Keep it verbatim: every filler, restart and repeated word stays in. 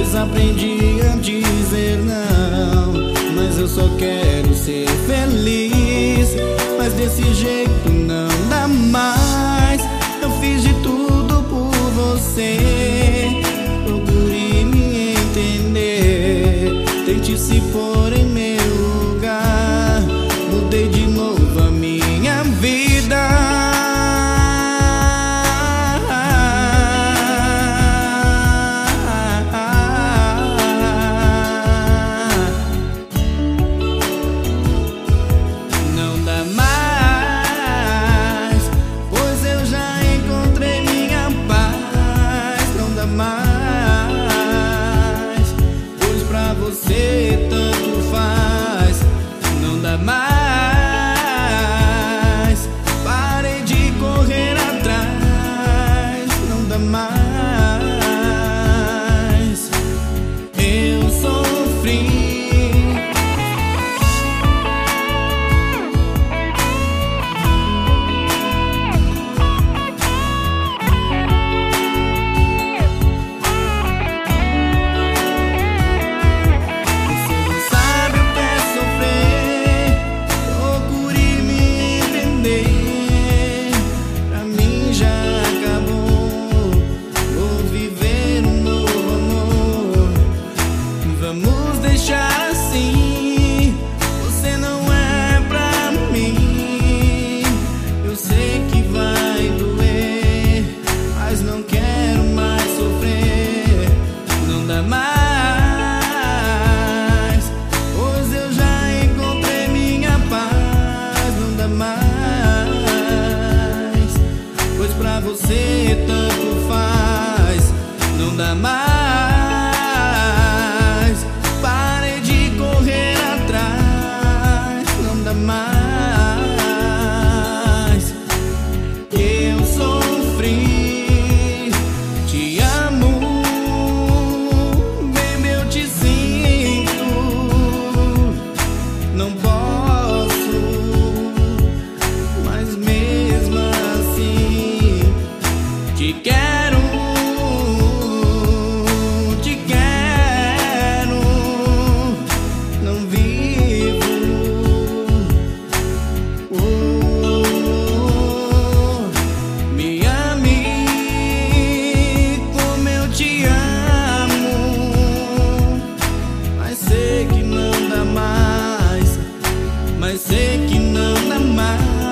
Aprendi a dizer não, mas eu só quero ser feliz. Mas desse jeito não dá mais. Eu fiz de tudo por você. Procure me entender, tente se pôr em meu lugar. Mudei de novo a minha vida. Você tanto faz, não dá mais. Parei de correr atrás, não dá mais. Eu sofri. Vamos deixar assim. Você não é pra mim. Eu sei que vai doer, mas não quero mais sofrer. Não dá mais, pois eu já encontrei minha paz. Não dá mais, pois pra você tanto faz. Não dá mais. Mais, eu sofri. Te amo, baby, eu te sinto. Não posso, mas mesmo assim te quero. Te quero, não vivo. Mas sei que não dá mais.